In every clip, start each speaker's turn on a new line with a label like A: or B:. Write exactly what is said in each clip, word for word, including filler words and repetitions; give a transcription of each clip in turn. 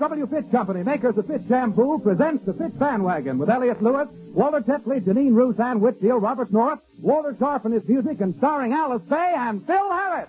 A: W. Fitch Company, makers of Fitch Shampoo, presents the Fitch Bandwagon with Elliot Lewis, Walter Tetley, Janine Roos, Ann Whitfield, Robert North, Walter Sharp and his music, and starring Alice Faye and Phil Harris.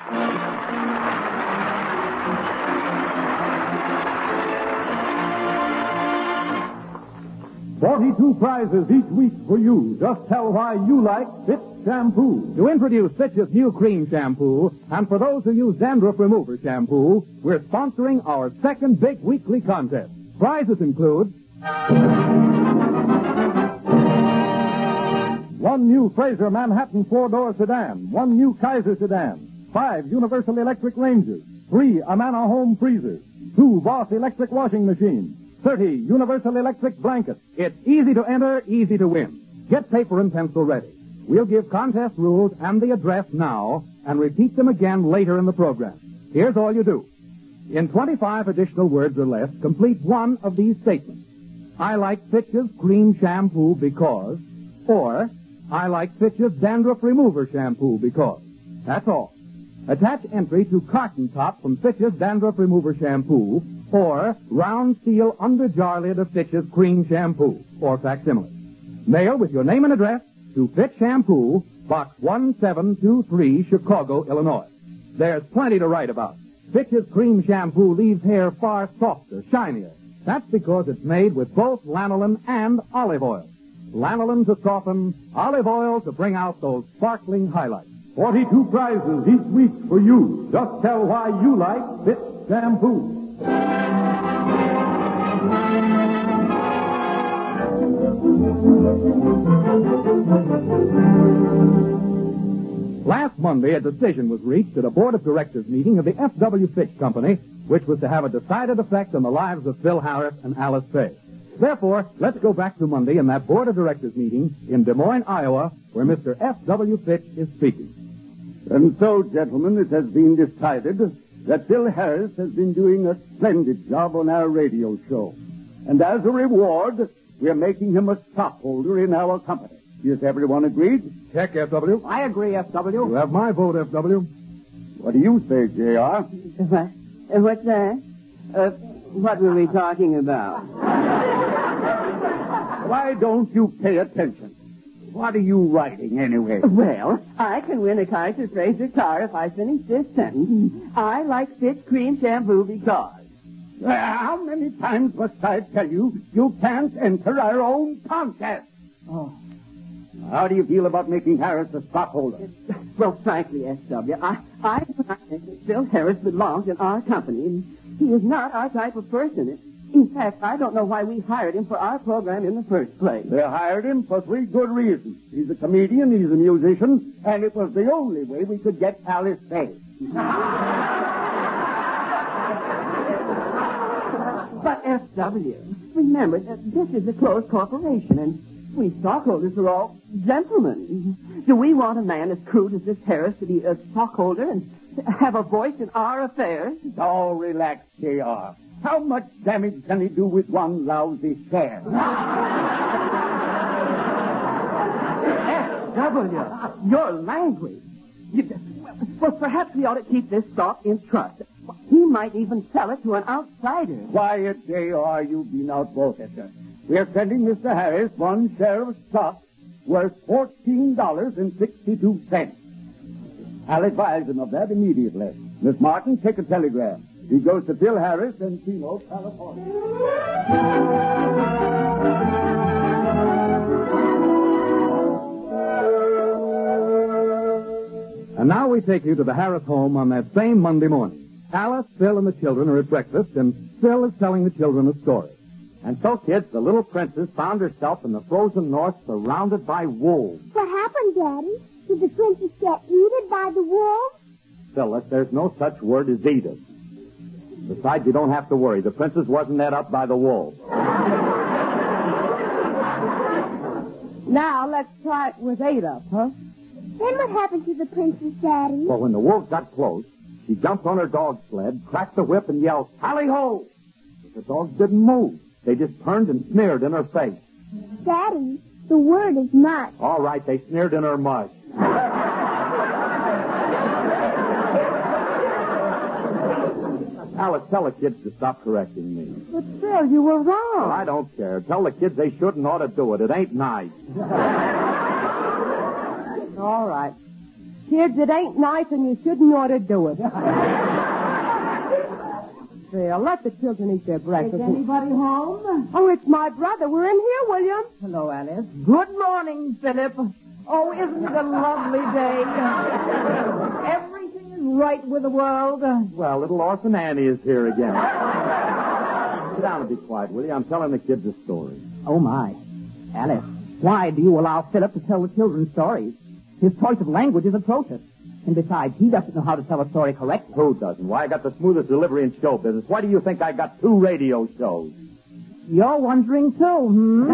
A: Forty-two prizes each week for you. Just tell why you like Fitch Shampoo. To introduce Fitch's new cream shampoo, and for those who use dandruff remover shampoo, we're sponsoring our second big weekly contest. Prizes include one new Fraser Manhattan four-door sedan, one new Kaiser sedan, five Universal Electric Rangers, three Amana home freezers, two Boss electric washing machines, thirty Universal Electric blankets. It's easy to enter, easy to win. Get paper and pencil ready. We'll give contest rules and the address now and repeat them again later in the program. Here's all you do. In twenty-five additional words or less, complete one of these statements. I like Fitch's cream shampoo because, or I like Fitch's dandruff remover shampoo because. That's all. Attach entry to carton top from Fitch's dandruff remover shampoo or round seal under jar lid of Fitch's cream shampoo or facsimile. Mail with your name and address to Fitch Shampoo, Box one seven two three, Chicago, Illinois. There's plenty to write about. Fitch's cream shampoo leaves hair far softer, shinier. That's because it's made with both lanolin and olive oil. Lanolin to soften, olive oil to bring out those sparkling highlights. Forty-two prizes each week for you. Just tell why you like Fitch Shampoo. Last Monday, a decision was reached at a board of directors meeting of the F W. Fitch Company, which was to have a decided effect on the lives of Phil Harris and Alice Faye. Therefore, let's go back to Monday in that board of directors meeting in Des Moines, Iowa, where Mister F W. Fitch is speaking.
B: And so, gentlemen, it has been decided that Phil Harris has been doing a splendid job on our radio show. And as a reward, we're making him a stockholder in our company. Is everyone agreed?
A: Check, F W.
C: I agree, F W.
A: You have my vote, F W.
B: What do you say, J R?
C: What? Uh, what's that? Uh, what were we talking about?
B: Why don't you pay attention? What are you writing, anyway?
C: Well, I can win a Kaiser Fraser car if I finish this sentence. I like Fitch cream shampoo because.
B: Uh, how many times must I tell you you can't enter our own contest?
C: Oh.
B: How do you feel about making Harris a stockholder?
C: Well, frankly, S W, I, I do not think that Phil Harris belongs in our company. He is not our type of person. In fact, I don't know why we hired him for our program in the first place.
B: They hired him for three good reasons. He's a comedian, he's a musician, and it was the only way we could get Alice Faye.
C: But, F W, remember that this is a closed corporation, and we stockholders are all gentlemen. Do we want a man as crude as this Harris to be a stockholder and have a voice in our affairs?
B: Oh, relax, J R. How much damage can he do with one lousy share?
C: F W, your language. You, well, perhaps we ought to keep this stock in trust. He might even sell it to an outsider.
B: Quiet, J R. You've been outvoted. We're sending Mister Harris one share of stock worth fourteen dollars and sixty-two cents. I'll advise him of that immediately. Miss Martin, take a telegram. He goes to Phil Harris in Chino, California.
A: And now we take you to the Harris home on that same Monday morning. Alice, Phil, and the children are at breakfast, and Phil is telling the children a story.
D: And so, kids, the little princess found herself in the frozen north surrounded by wolves.
E: What happened, Daddy? Did the princess get eaten by the wolves?
D: Phyllis, there's no such word as Edith. Besides, you don't have to worry. The princess wasn't ate up by the wolves.
C: Now, let's try it with Ada, huh?
E: Then what happened to the princess, Daddy?
D: Well, when the wolves got close, she jumped on her dog sled, cracked the whip, and yelled, "Tally-ho!" But the dogs didn't move. They just turned and sneered in her face.
E: Daddy, the word is mush.
D: All right, they sneered in her mush. Alice, tell the kids to stop correcting me.
C: But, Phil, you were wrong.
D: Well, I don't care. Tell the kids they shouldn't ought to do it. It ain't nice.
C: All right. Kids, it ain't nice and you shouldn't ought to do it. Phil, let the children eat their breakfast.
F: Is anybody home?
C: Oh, it's my brother. We're in here, William.
F: Hello, Alice. Good morning, Philip. Oh, isn't it a lovely day? Everything is right with the world.
D: Well, little Orphan Annie is here again. Sit down and be quiet, will you? I'm telling the kids a story.
F: Oh, my. Alice, why do you allow Philip to tell the children stories? His choice of language is atrocious. And besides, he doesn't know how to tell a story correctly.
D: Who doesn't? Why, I got the smoothest delivery in show business. Why do you think I got two radio shows?
F: You're wondering, too, hmm?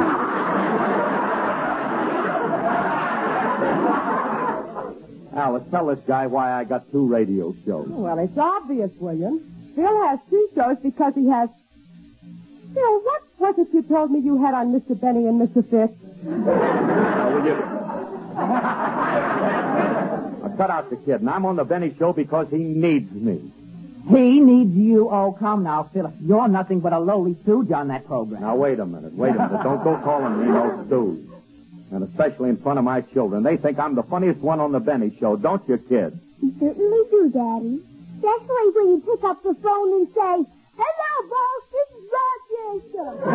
D: Alice, tell this guy why I got two radio shows.
C: Well, it's obvious, William. Phil has two shows because he has... Phil, what was it you told me you had on Mister Benny and Mister Fitz?
D: Now, will you... Now, cut out the kid, and I'm on the Benny show because he needs me.
F: He needs you. Oh, come now, Philip. You're nothing but a lowly stooge on that program.
D: Now, wait a minute. Wait a minute. Don't go calling me no stooge. And especially in front of my children. They think I'm the funniest one on the Benny show, don't you, kid?
E: You certainly do, Daddy. Especially when you pick up the phone and say, "Hello, boss, this is Rochester."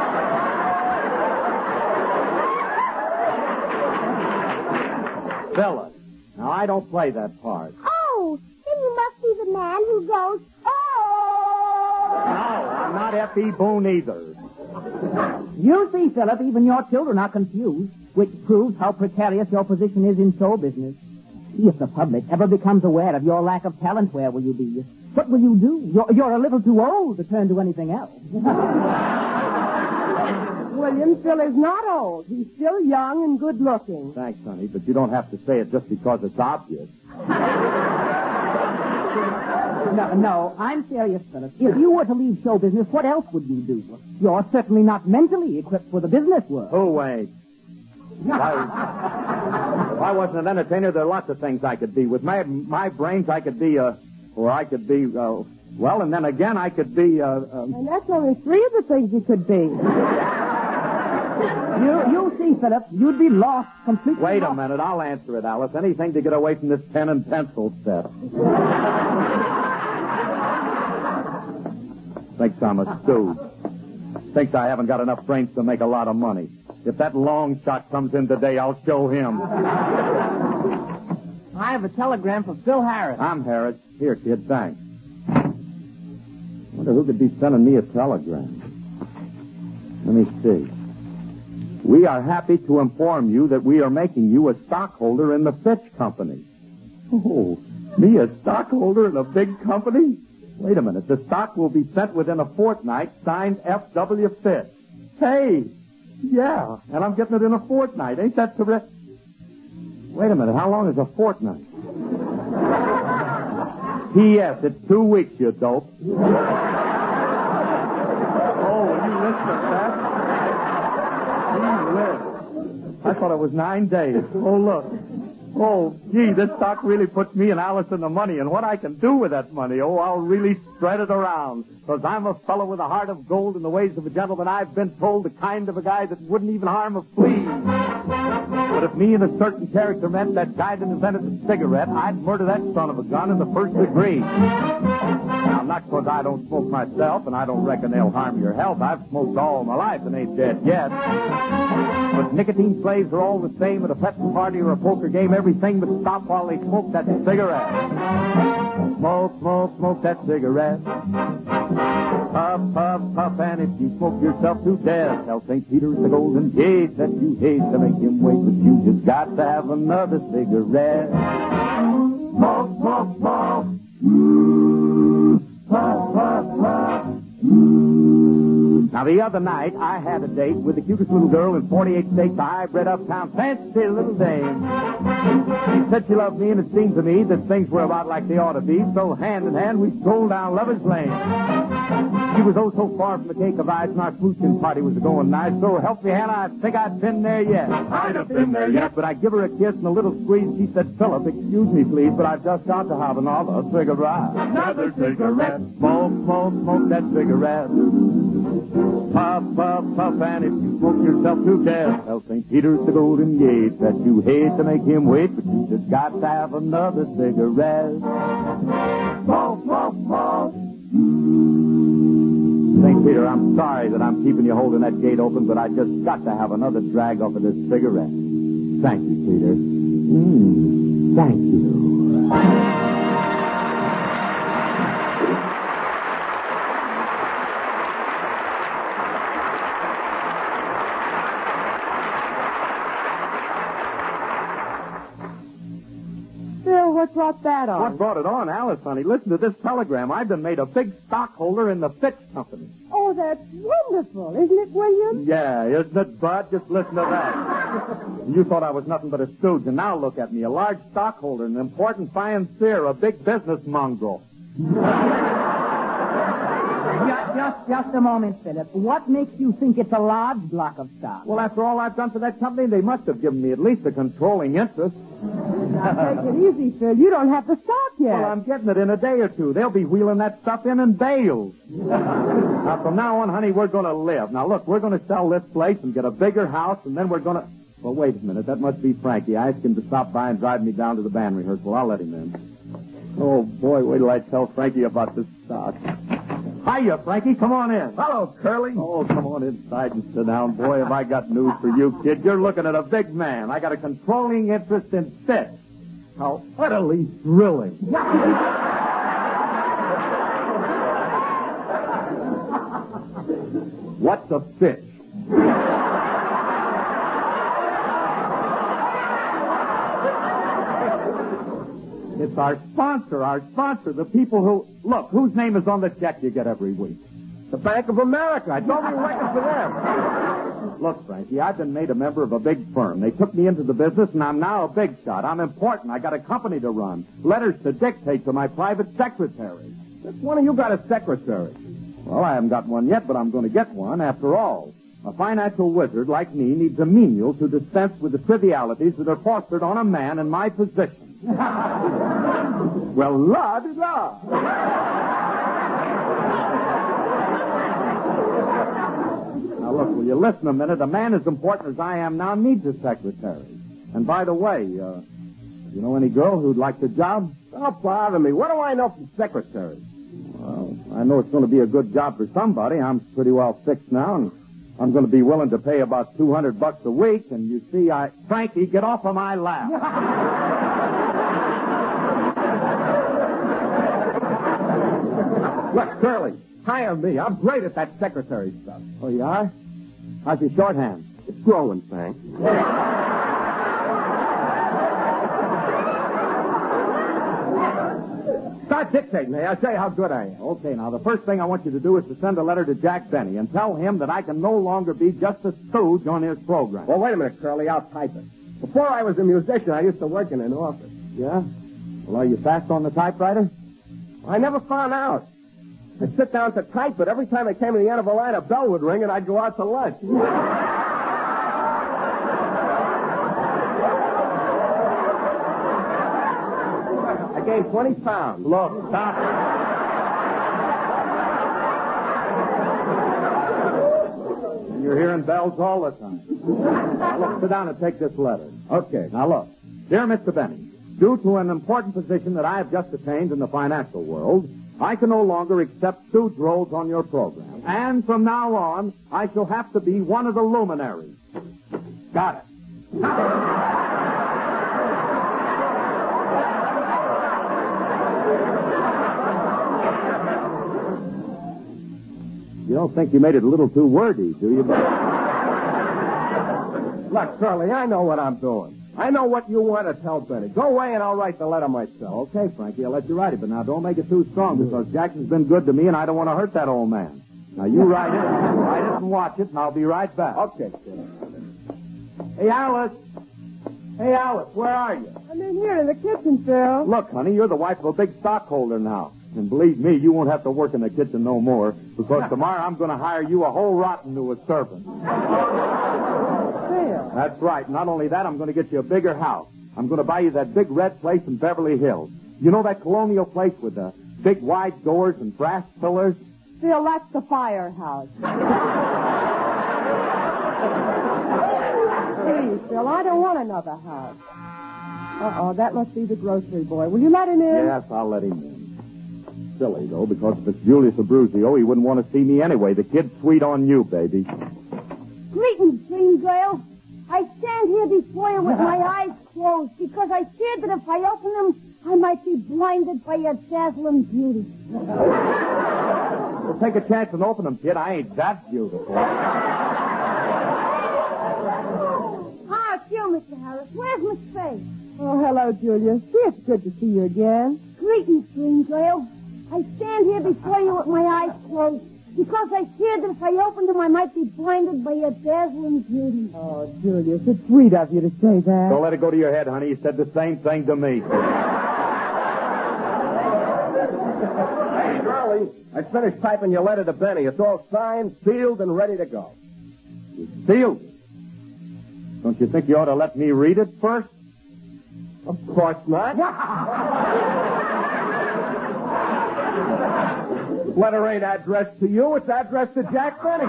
D: Phyllis. Now, I don't play that part.
E: Oh, then you must be the man who goes, "Oh."
D: No, I'm not F E. Boone either.
F: You see, Philip, even your children are confused, which proves how precarious your position is in show business. See, if the public ever becomes aware of your lack of talent, where will you be? What will you do? You're, you're a little too old to turn to anything else.
C: William, Phil is not old. He's still young and good-looking.
D: Thanks, honey, but you don't have to say it just because it's obvious.
F: No, no, I'm serious, Philip. If you were to leave show business, what else would you do? You're certainly not mentally equipped for the business world.
D: Oh, wait. If I, if I wasn't an entertainer, there are lots of things I could be. With my my brains, I could be, uh, or I could be, uh, well, and then again, I could be, uh, um...
C: And that's only three of the things you could be.
F: You, you see, Philip, you'd be lost completely.
D: Wait
F: lost.
D: a minute, I'll answer it, Alice. Anything to get away from this pen and pencil set. Thinks I'm a stooge. Thinks I haven't got enough brains to make a lot of money. If that long shot comes in today, I'll show him.
F: I have a telegram for Phil Harris.
D: I'm Harris. Here, kid, thanks. Wonder who could be sending me a telegram. Let me see. We are happy to inform you that we are making you a stockholder in the Fitch Company. Oh, me a stockholder in a big company? Wait a minute. The stock will be sent within a fortnight, signed F W. Fitch. Hey, yeah, and I'm getting it in a fortnight. Ain't that correct? Wait a minute. How long is a fortnight? P S. It's two weeks, you dope. Oh, will you listen to that? I thought it was nine days. Oh, look. Oh, gee, this stock really puts me and Alice in the money, and what I can do with that money, oh, I'll really spread it around. Because I'm a fellow with a heart of gold and the ways of a gentleman. I've been told the kind of a guy that wouldn't even harm a flea. But if me and a certain character meant that guy that invented the cigarette, I'd murder that son of a gun in the first degree. Now, not because I don't smoke myself, and I don't reckon they'll harm your health. I've smoked all my life and ain't dead yet. But nicotine slaves are all the same at a petting party or a poker game. Everything but stop while they smoke that cigarette. Smoke, smoke, smoke that cigarette. Puff, puff, puff, and if you smoke yourself to death, tell Saint Peter's the golden gate that you hate to make him wait, but you just got to have another cigarette. Smoke, smoke, smoke. Mmm. Puff, puff, puff. Mmm. Now, the other night, I had a date with the cutest little girl in forty-eight states, a high-bred uptown fancy little dame. She said she loved me, and it seemed to me that things were about like they ought to be, so hand in hand, we strolled down Lover's Lane. She was oh so far from the cake of ice, and our smooching party was going nice. So help me, Hannah, I think I'd been there yet.
A: I'd have been there yet.
D: But I give her a kiss and a little squeeze. She said, Philip, excuse me, please, but I've just got to have another cigarette.
A: Another cigarette.
D: Smoke, smoke, smoke that cigarette. Puff, puff, puff, and if you smoke yourself to death, tell Saint Peter's the Golden Gate that you hate to make him wait, but you just got to have another cigarette. Smoke, smoke, smoke. Saint Peter, I'm sorry that I'm keeping you holding that gate open, but I just got to have another drag off of this cigarette. Thank you, Peter. Mm, thank you.
C: What brought that on?
D: What brought it on, Alice, honey? Listen to this telegram. I've been made a big stockholder in the Fitch Company.
E: Oh, that's wonderful, isn't it, William?
D: Yeah, isn't it, Bud? Just listen to that. You thought I was nothing but a stooge, and now look at me, a large stockholder, an important financier, a big business mongrel.
F: Just, just, just a moment, Philip. What makes you think it's a large block of stock?
D: Well, after all I've done for that company, they must have given me at least a controlling interest.
C: Now, take it easy, Phil. You don't have the stock yet.
D: Well, I'm getting it in a day or two. They'll be wheeling that stuff in in bales. Now, from now on, honey, we're going to live. Now, look, we're going to sell this place and get a bigger house, and then we're going to... Well, wait a minute. That must be Frankie. I asked him to stop by and drive me down to the band rehearsal. I'll let him in. Oh, boy, wait till I tell Frankie about this stock. Hiya, Frankie. Come on in.
B: Hello, Curly.
D: Oh, come on inside and sit down. Boy, have I got news for you, kid. You're looking at a big man. I got a controlling interest in Fitch. How utterly thrilling. What's a Fitch? It's our sponsor, our sponsor, the people who... Look, whose name is on the check you get every week?
B: The Bank of America. I told you to working for them.
D: Look, Frankie, I've been made a member of a big firm. They took me into the business, and I'm now a big shot. I'm important. I got a company to run. Letters to dictate to my private secretary.
B: Which one of you got a secretary?
D: Well, I haven't got one yet, but I'm going to get one. After all, a financial wizard like me needs a menial to dispense with the trivialities that are fostered on a man in my position.
B: Well, la-di-da.
D: Now, look, will you listen a minute? A man as important as I am now needs a secretary. And by the way, uh, you know any girl who'd like the job?
B: Don't bother me. What do I know from secretary?
D: Well, I know it's going to be a good job for somebody. I'm pretty well fixed now, and I'm going to be willing to pay about two hundred bucks a week. And you see, I... Frankie, get off of my lap.
B: Look, Curly, hire me. I'm great at that secretary stuff.
D: Oh, you are? How's your shorthand?
B: It's growing, Frank. Start dictating, hey. I'll show you how good I am.
D: Okay, now, the first thing I want you to do is to send a letter to Jack Benny and tell him that I can no longer be just a stooge on his program.
B: Well, wait a minute, Curly. I'll type it. Before I was a musician, I used to work in an office.
D: Yeah? Well, are you fast on the typewriter?
B: I never found out. I'd sit down to type, but every time I came to the end of a line, a bell would ring, and I'd go out to lunch. I gained twenty pounds.
D: Look, stop it. You're hearing bells all the time. Now, look, sit down and take this letter.
B: Okay.
D: Now, look. Dear Mister Benny, due to an important position that I have just attained in the financial world, I can no longer accept stooge roles on your program. And from now on, I shall have to be one of the luminaries. Got it. You don't think you made it a little too wordy, do you?
B: Look, Curly, I know what I'm doing. I know what you want to tell Benny. Go away and I'll write the letter myself.
D: Okay, Frankie, I'll let you write it, but now don't make it too strong because Jackson's been good to me and I don't want to hurt that old man. Now you write it, write it and watch it, and I'll be right back.
B: Okay, kid.
D: Hey, Alice. Hey, Alice, where are you?
C: I'm in here in the kitchen, Phil.
D: Look, honey, you're the wife of a big stockholder now. And believe me, you won't have to work in the kitchen no more, because tomorrow I'm going to hire you a whole rotten to a servant.
C: Phil.
D: That's right. Not only that, I'm going to get you a bigger house. I'm going to buy you that big red place in Beverly Hills. You know that colonial place with the big wide doors and brass pillars?
C: Phil, that's the firehouse. Please, Phil, I don't want another house. Uh-oh, that must be the grocery boy. Will you let him in?
D: Yes, I'll let him in. Silly, though, because if it's Julius Abruzio, he wouldn't want to see me anyway. The kid's sweet on you, baby.
E: Greetings, dream girl. I stand here before you with my eyes closed because I feared that if I open them, I might be blinded by your dazzling beauty.
D: Well, take a chance and open them, kid. I ain't that beautiful.
E: Ah, it's you, Mister Harris. Where's Miss Faye?
C: Oh, hello, Julius. It's good to see you again.
E: Greetings, dream girl. I stand here before you with my eyes closed because I feared that if I opened them, I might be blinded by your dazzling beauty.
C: Oh, Julius, it's sweet of you to say that.
D: Don't let it go to your head, honey. You said the same thing to me.
G: Hey, Charlie, I finished typing your letter to Benny. It's all signed, sealed, and ready to go.
D: You sealed it. Don't you think you ought to let me read it first?
G: Of course not. Letter ain't addressed to you. It's addressed to Jack Benny.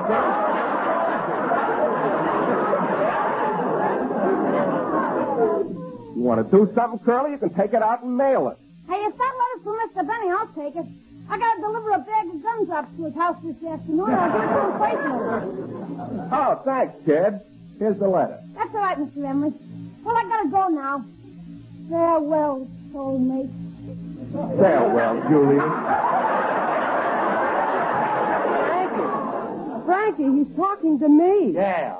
G: You want to do something, Curly? You can take it out and mail it.
E: Hey, if that letter's for Mister Benny, I'll take it. I gotta deliver a bag of gumdrops to his house this afternoon. I'll give it to him personally.
G: Oh, thanks, kid. Here's the letter.
E: That's all right, Mister Emily. Well, I gotta go now. Farewell, soulmate.
G: Farewell, Julius.
C: Frankie, he's talking to me.
D: Yeah.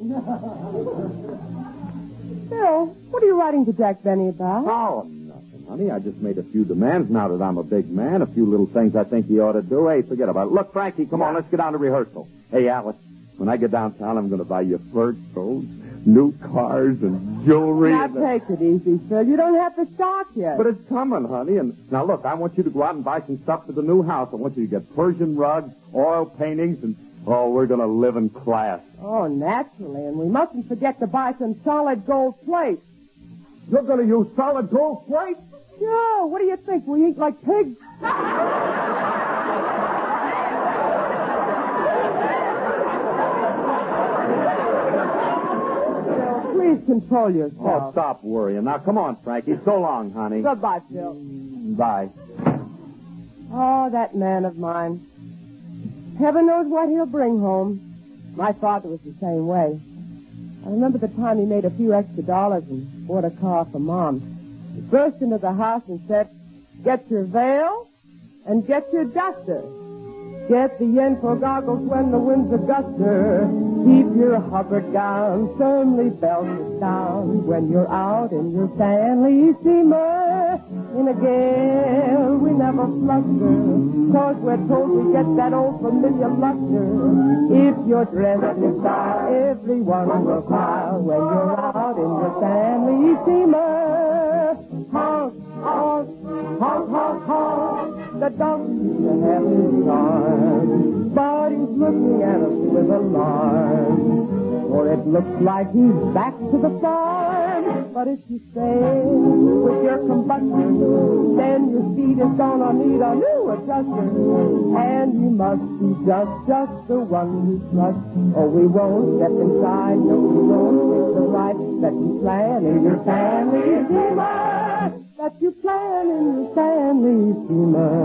C: Phil, what are you writing to Jack Benny about?
D: Oh, nothing, honey. I just made a few demands now that I'm a big man. A few little things I think he ought to do. Hey, forget about it. Look, Frankie, come on. Let's get down to rehearsal. Hey, Alice, when I get downtown, I'm going to buy you fur coats, new cars, and jewelry.
C: Now,
D: and
C: take it easy, Phil. You don't have to start yet.
D: But it's coming, honey. And now, look, I want you to go out and buy some stuff for the new house. I want you to get Persian rugs, oil paintings, and, oh, we're going to live in class.
C: Oh, naturally. And we mustn't forget to buy some solid gold plate.
G: You're going to use solid gold plate?
C: Sure. What do you think? We eat like pigs? Phil, please control
D: Oh,
C: yourself.
D: stop worrying. Now, come on, Frankie. So long, honey.
C: Goodbye, Phil.
D: Bye.
C: Oh, that man of mine. Heaven knows what he'll bring home. My father was the same way. I remember the time he made a few extra dollars and bought a car for Mom. He burst into the house and said, "Get your veil and get your duster. Get the info goggles when the wind's a guster. Keep your Hubbard gown firmly belted down when you're out in your Stanley steamer. In a gale we never fluster, 'cause we're told to get that old familiar luster. If you're dressed in style, everyone will smile when you're out in your Stanley steamer. Honk, honk, honk, honk, honk. The donkey's a heavy arm, but he's looking at us with alarm. For it looks like he's back to the farm. But if you stay with your combustion, then your speed is gonna need a new adjuster. And you must be just, just the one you trust, or we won't step inside. No, we won't take the ride that you plan in your family steamer. That you plan in your family steamer.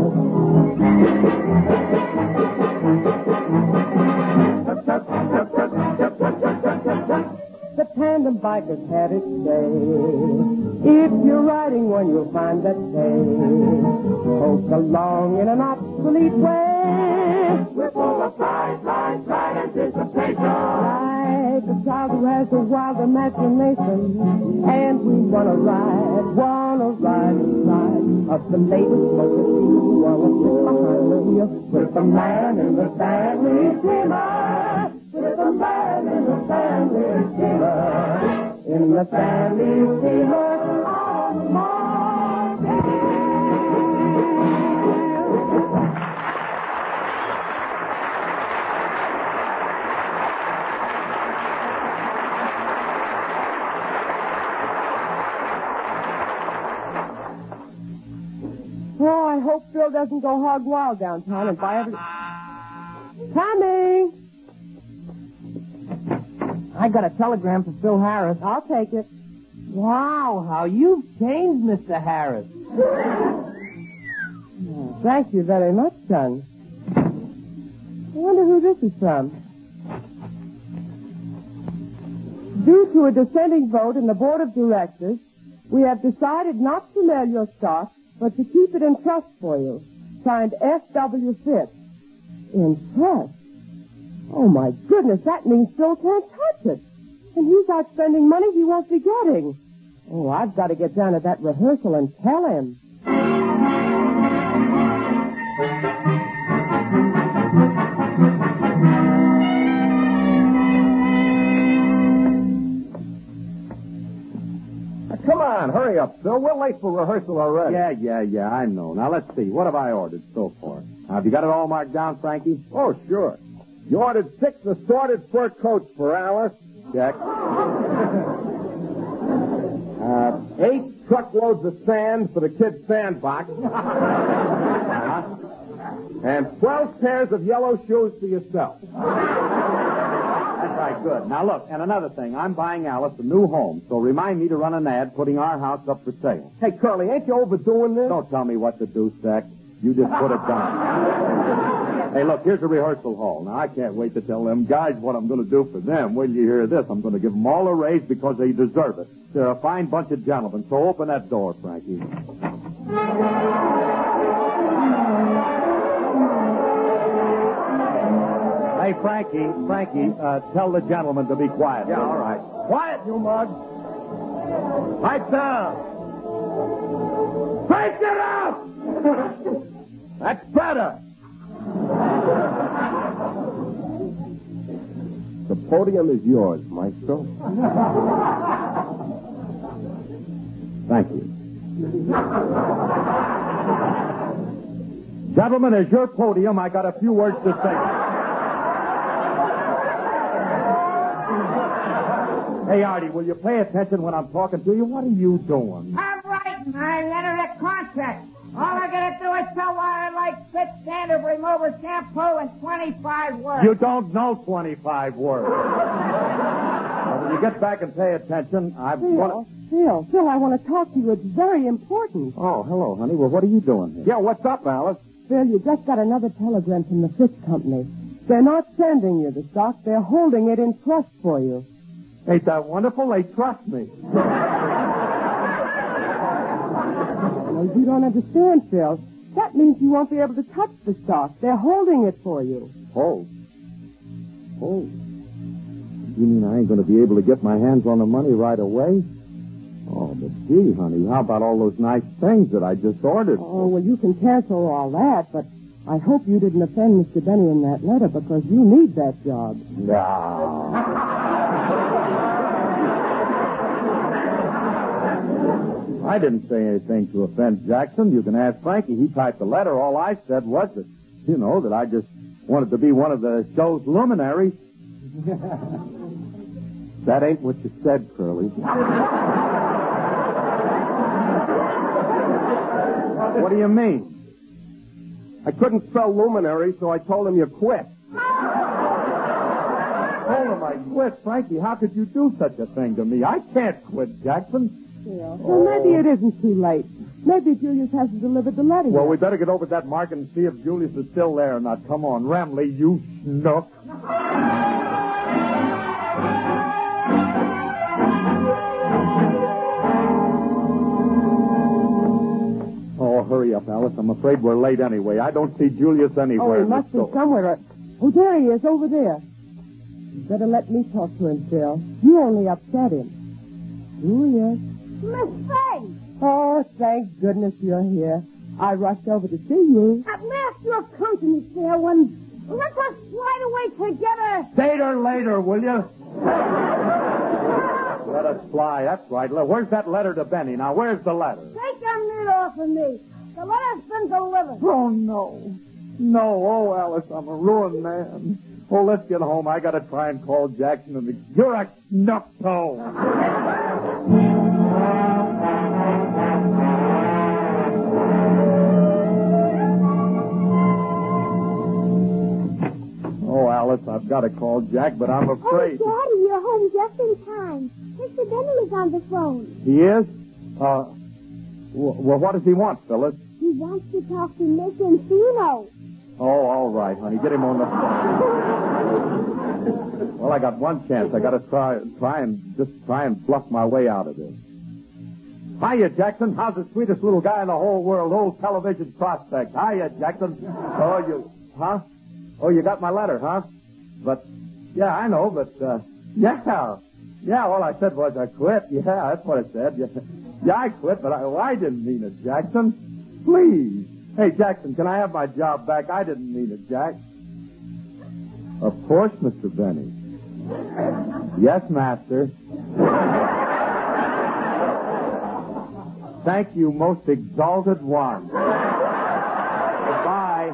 C: The tandem bikers had its day. If you're riding one, you'll find that they poke along in an obsolete way. We're full of pride, pride, pride, anticipation. Like a child who has a wild imagination. And we wanna ride, wanna ride inside of the latest motor speed. Wanna sit behind the wheel with the man in the family steamer. With the man in the family steamer. In the family steamer on the morning.
H: Phil doesn't go hog wild downtown and buy every... Tommy!
F: I got a telegram for Phil Harris.
H: I'll take it.
F: Wow, how you've changed, Mister Harris.
H: Thank you very much, son. I wonder who this is from. Due to a dissenting vote in the board of directors, we have decided not to mail your stock, but to keep it in trust for you. Signed F W Fitz. In trust? Oh, my goodness, that means Phil can't touch it. And he's out spending money he won't be getting. Oh, I've got to get down to that rehearsal and tell him.
G: Come on, hurry up, Phil. We're late for rehearsal already.
D: Yeah, yeah, yeah, I know. Now, let's see. What have I ordered so far? Now, have you got it all marked down, Frankie?
G: Oh, sure. You ordered six assorted fur coats for Alice.
D: Check.
G: Uh, eight truckloads of sand for the kids' sandbox. uh-huh. And twelve pairs of yellow shoes for yourself.
D: That's right, good. Now, look, and another thing. I'm buying Alice a new home, so remind me to run an ad putting our house up for sale.
G: Hey, Curly, ain't you overdoing this?
D: Don't tell me what to do, Stack. You just put it down. Hey, look, here's a rehearsal hall. Now, I can't wait to tell them guys what I'm going to do for them. When you hear this, I'm going to give them all a raise because they deserve it. They're a fine bunch of gentlemen, so open that door, Frankie. Hey, Frankie, Frankie, uh, tell the gentleman to be quiet.
G: Yeah, all right. Quiet, you mug. Lights down. Take it out! That's better. The podium is yours, Maestro.
D: Thank you. Gentlemen, as your podium, I got a few words to say. Hey, Artie, will you pay attention when I'm talking to you? What are you doing?
I: I'm writing my letter of contract. All I gotta do is tell why I like Fitz Standard Remover Shampoo in twenty-five words.
D: You don't know twenty-five words. Now, when you get back and pay attention, I
H: Phil,
D: want
H: Phil, Phil, I want to talk to you. It's very important.
D: Oh, hello, honey. Well, what are you doing here?
G: Yeah, what's up, Alice?
H: Phil, you just got another telegram from the Fitz Company. They're not sending you the stock. They're holding it in trust for you.
D: Ain't that wonderful? They trust me.
H: No, you don't understand, Phil. That means you won't be able to touch the stock. They're holding it for you.
D: Hold. Hold. You mean I ain't going to be able to get my hands on the money right away? Oh, but gee, honey, how about all those nice things that I just ordered?
H: Oh, well, you can cancel all that, but I hope you didn't offend Mister Benny in that letter because you need that job.
D: No. I didn't say anything to offend Jackson. You can ask Frankie. He typed the letter. All I said was that, you know, that I just wanted to be one of the show's luminaries. That ain't what you said, Curly. What do you mean?
G: I couldn't spell luminary, so I told him you quit.
D: Hold him, I quit. Frankie, how could you do such a thing to me? I can't quit, Jackson.
H: Yeah. Well, maybe it isn't too late. Maybe Julius hasn't delivered the letter
D: Well,
H: yet.
D: we better get over to that market and see if Julius is still there or not. Come on, Remley, you snook. Oh, hurry up, Alice. I'm afraid we're late anyway. I don't see Julius anywhere.
H: Oh, he must be somewhere. Oh, there he is, over there. You better let me talk to him, Phil. You only upset him. Julius.
E: Miss Faye!
H: Oh, thank goodness you're here. I rushed over to see you.
E: At last you've come to me, fair one. Let us slide away together.
D: Date her later, will you? Let us fly. That's right. Where's that letter to Benny? Now, where's the letter?
E: Take your meat off of me. The letter's been delivered.
D: Oh, no. No. Oh, Alice, I'm a ruined man. Oh, let's get home. I got to try and call Jackson. And the... You're a knuckle. Phyllis, I've got to call Jack, but I'm
E: Oh,
D: afraid.
E: Daddy, you're home just in time. Mister Benny is on the phone.
D: He is? Uh, w- well, what does he want, Phyllis?
E: He wants to talk to Miss Encino.
D: Oh, all right, honey. Get him on the phone. Well, I got one chance. I got to try, try and just try and bluff my way out of this. Hiya, Jackson. How's the sweetest little guy in the whole world? Old television prospect. Hiya, Jackson. Oh, you, huh? Oh, you got my letter, huh? But, yeah, I know, but, uh, yeah. Yeah, all I said was I quit. Yeah, that's what I said. Yeah, yeah I quit, but I, well, I didn't mean it, Jackson. Please. Hey, Jackson, can I have my job back? I didn't mean it, Jack. Of course, Mister Benny. Yes, master. Thank you, most exalted one. Goodbye.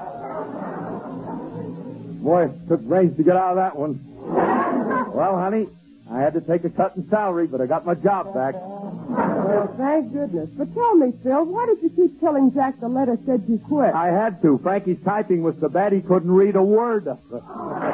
D: Boy, it took brains to get out of that one. Well, honey, I had to take a cut in salary, but I got my job back.
H: Well, thank goodness. But tell me, Phil, why did you keep telling Jack the letter said you quit?
D: I had to. Frankie's typing was so bad he couldn't read a word of it.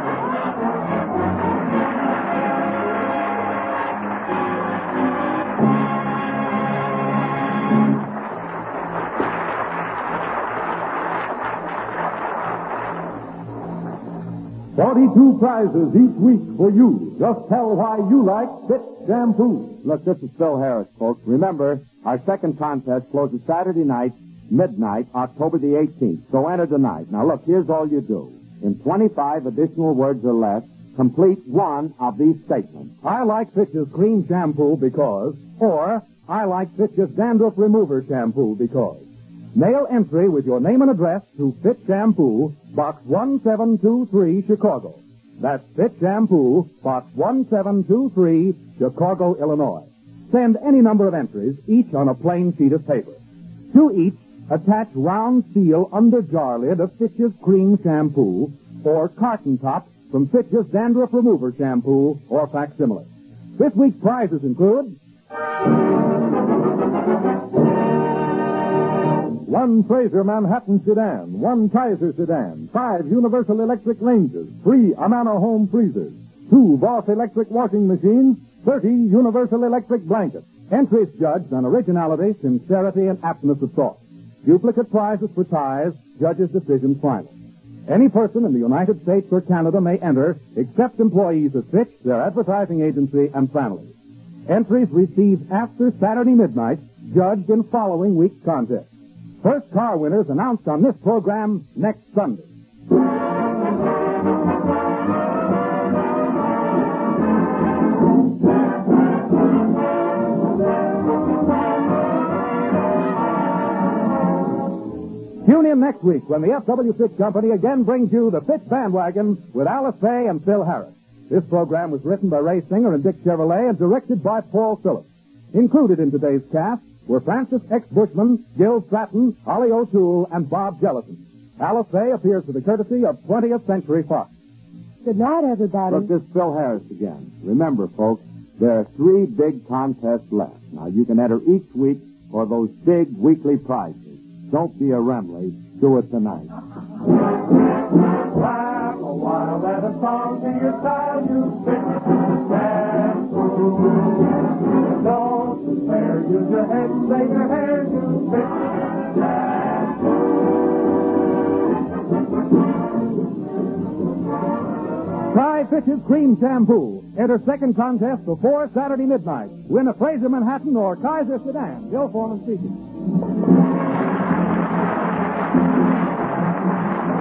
A: Forty-two prizes each week for you. Just tell why you like Fitch shampoo.
D: Look, this is Phil Harris, folks. Remember, our second contest closes Saturday night, midnight, October the eighteenth. So enter tonight. Now, look, here's all you do. In twenty-five additional words or less, complete one of these statements.
A: I like Fitch's cream shampoo because, or I like Fitch's dandruff remover shampoo because. Mail entry with your name and address to Fitch Shampoo, Box one seven two three, Chicago. That's Fitch Shampoo, Box one seven two three, Chicago, Illinois. Send any number of entries, each on a plain sheet of paper. To each, attach round seal under jar lid of Fitch's cream shampoo or carton top from Fitch's dandruff remover shampoo or facsimile. This week's prizes include one Fraser Manhattan sedan, one Kaiser sedan, five Universal Electric ranges, three Amana home freezers, two Voss electric washing machines, thirty Universal Electric blankets. Entries judged on originality, sincerity, and aptness of thought. Duplicate prizes for ties, judges' decision final. Any person in the United States or Canada may enter, except employees of Fitch, their advertising agency, and families. Entries received after Saturday midnight, judged in following week's contest. First car winners announced on this program next Sunday. Tune in next week when the F W Fitch Company again brings you the Fitch Bandwagon with Alice Faye and Phil Harris. This program was written by Ray Singer and Dick Chevrolet and directed by Paul Phillips. Included in today's cast were Francis X. Bushman, Gil Stratton, Ollie O'Toole, and Bob Jellison. Alice Faye appears for the courtesy of twentieth Century Fox.
H: Good night, everybody.
D: Look, this is Phil Harris again. Remember, folks, there are three big contests left. Now, you can enter each week for those big weekly prizes. Don't be a Remley. Do it tonight. Laugh a while at a song to your style, you don't despair, use your head, shake your hair, you Try Fitch's Cream Shampoo. Enter second contest before Saturday midnight. Win a Fraser Manhattan or Kaiser sedan. Bill Foreman speaking.